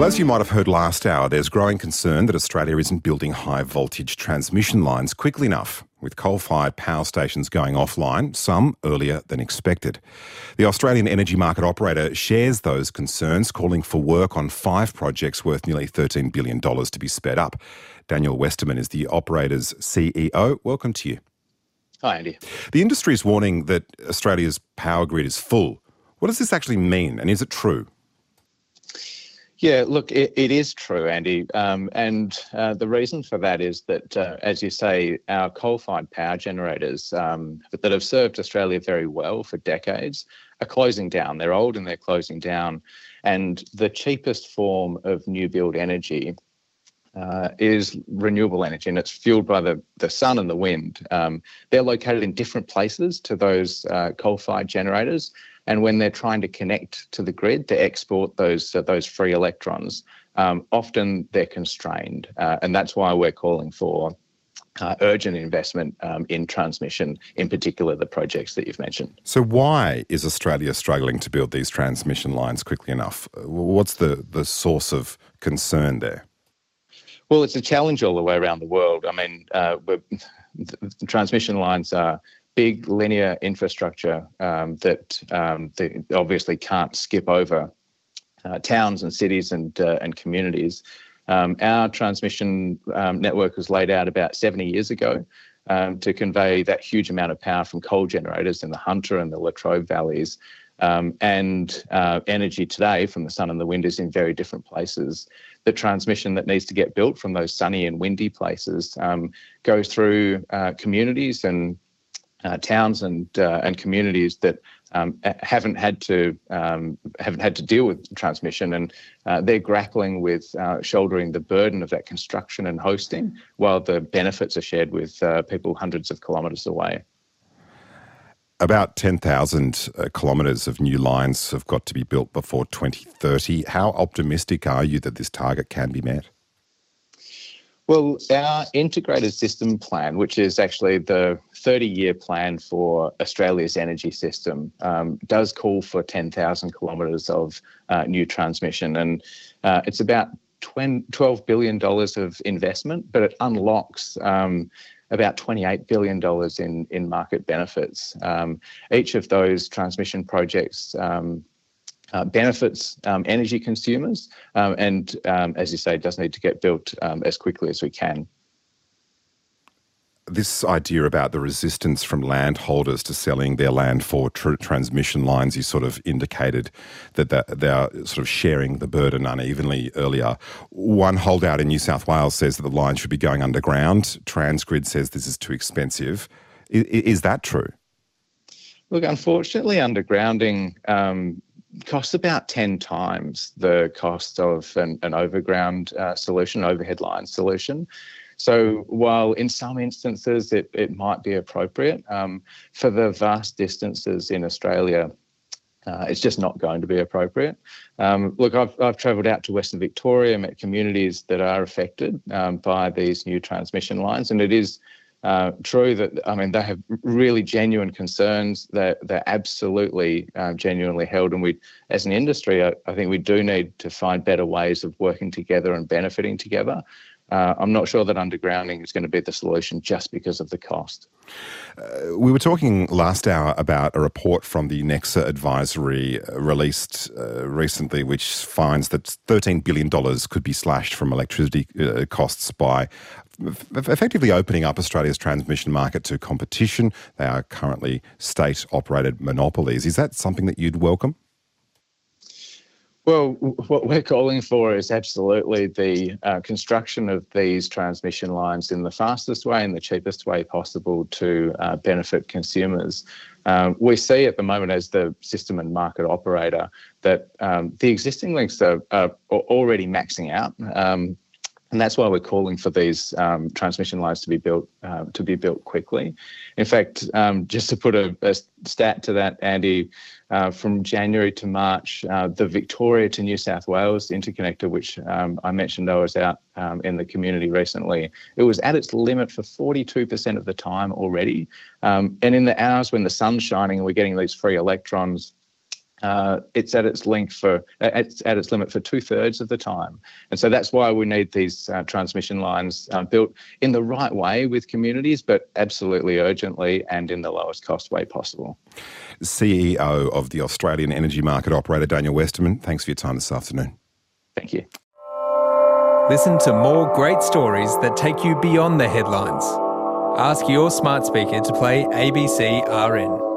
Well, as you might have heard last hour, there's growing concern that Australia isn't building high voltage transmission lines quickly enough, with coal-fired power stations going offline, some earlier than expected. The Australian Energy Market Operator shares those concerns, calling for work on 5 projects worth nearly $13 billion to be sped up. Daniel Westerman is the operator's CEO. Welcome to you. Hi, Andy. The industry is warning that Australia's power grid is full. What does this actually mean, and is it true? Yeah, look, it is true, Andy. The reason for that is that, as you say, our coal-fired power generators that have served Australia very well for decades are closing down. They're old and they're closing down. And the cheapest form of new build energy is renewable energy, and it's fueled by the sun and the wind. They're located in different places to those coal-fired generators. And when they're trying to connect to the grid to export those free electrons, often they're constrained. And that's why we're calling for urgent investment in transmission, in particular the projects that you've mentioned. So why is Australia struggling to build these transmission lines quickly enough? What's the source of concern there? Well, it's a challenge all the way around the world. I mean, the transmission lines are big linear infrastructure that they obviously can't skip over towns and cities and communities. Our transmission network was laid out about 70 years ago to convey that huge amount of power from coal generators in the Hunter and the Latrobe valleys. And energy today from the sun and the wind is in very different places. The transmission that needs to get built from those sunny and windy places goes through communities and towns and communities that haven't had to deal with transmission, and they're grappling with shouldering the burden of that construction and hosting, while the benefits are shared with people hundreds of kilometres away. About 10,000 kilometres of new lines have got to be built before 2030. How optimistic are you that this target can be met? Well, our integrated system plan, which is actually the 30-year plan for Australia's energy system, does call for 10,000 kilometres of new transmission. And it's about $12 billion of investment, but it unlocks about $28 billion in market benefits. Each of those transmission projects benefits energy consumers and, as you say, does need to get built as quickly as we can. This idea about the resistance from landholders to selling their land for transmission lines, you sort of indicated that they're sort of sharing the burden unevenly earlier. One holdout in New South Wales says that the line should be going underground. Transgrid says this is too expensive. Is that true? Look, unfortunately, undergrounding costs about 10 times the cost of an overground solution, overhead line solution. So while in some instances it might be appropriate, for the vast distances in Australia, it's just not going to be appropriate. Look, I've travelled out to Western Victoria, met communities that are affected by these new transmission lines, and it is true that, I mean, they have really genuine concerns. They're absolutely genuinely held, and we, as an industry, I think we do need to find better ways of working together and benefiting together. I'm not sure that undergrounding is going to be the solution just because of the cost. We were talking last hour about a report from the Nexa Advisory released recently, which finds that $13 billion could be slashed from electricity costs by effectively opening up Australia's transmission market to competition. They are currently state-operated monopolies. Is that something that you'd welcome? Well, what we're calling for is absolutely the construction of these transmission lines in the fastest way and the cheapest way possible to benefit consumers. We see at the moment, as the system and market operator, that the existing links are already maxing out. And that's why we're calling for these transmission lines to be built quickly. In fact, just to put a stat to that, Andy, from January to March, the Victoria to New South Wales interconnector, which I mentioned I was out in the community recently, it was at its limit for 42% of the time already. And in the hours when the sun's shining and we're getting these free electrons, it's at its limit for 2/3 of the time. And so that's why we need these transmission lines built in the right way with communities, but absolutely urgently and in the lowest cost way possible. CEO of the Australian Energy Market Operator, Daniel Westerman, thanks for your time this afternoon. Thank you. Listen to more great stories that take you beyond the headlines. Ask your smart speaker to play ABC RN.